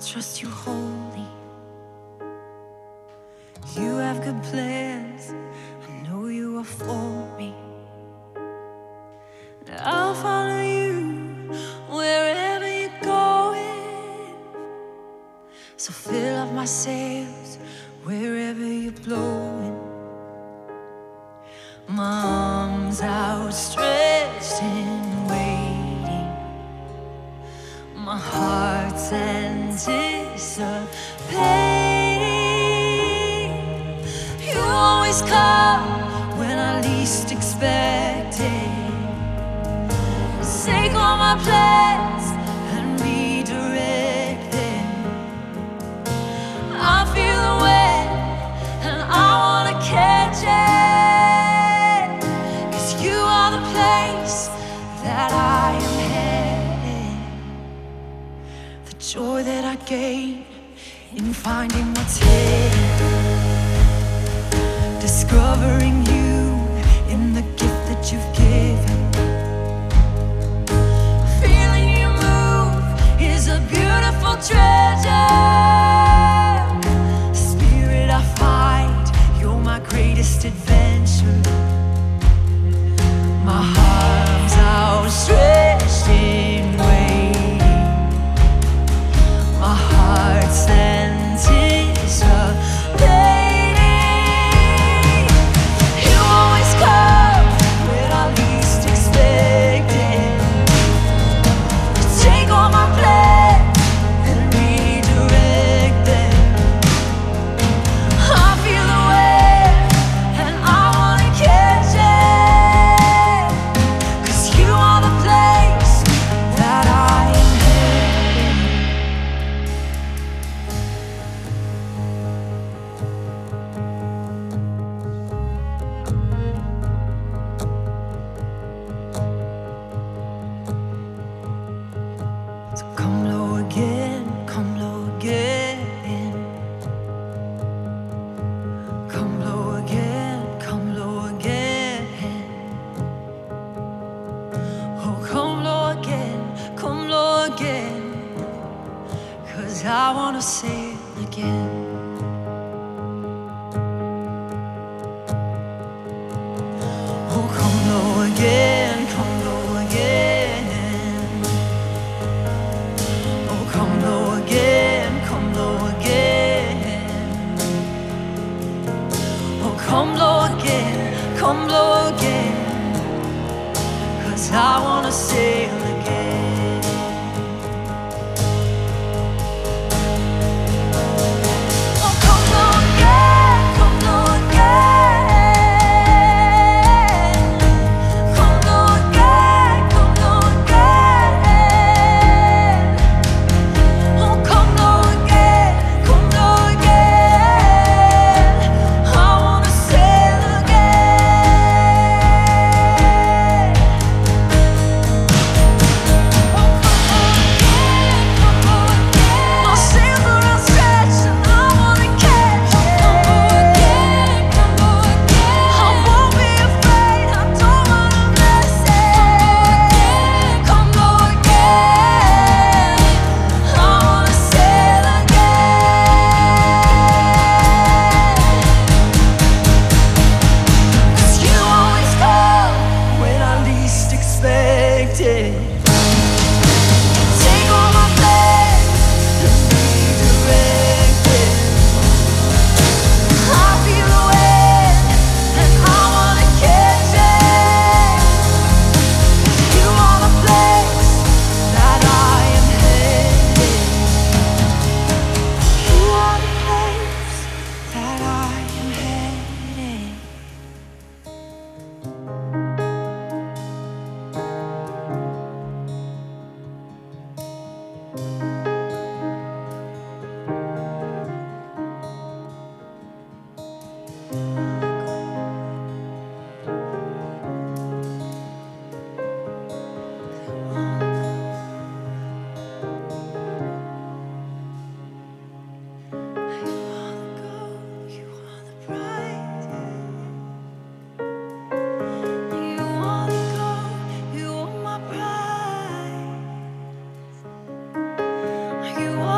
trust you wholly. You have good plans, I know you are for me. I'll follow you wherever you're going. So fill up my sails wherever you're blowing. My arms outstretched in waiting. My heart's anticipating. You always come when I least expect it. Take all my plans and redirect them. I feel the wind and I wanna catch it. 'Cause you are the place that I am headed. The joy that I gain in finding what's hidden. Discovering you in the gift that you've given. A beautiful treasure. Spirit I find, you're my greatest adventure. My arms outstretched in waiting. My heart's anticipating. You always come when I least expect it. You take all my plans. I wanna sail again. Oh, come blow again, come blow again. Oh, come blow again, come blow again. Oh, come blow again, come blow again. 'Cause I wanna sail again. You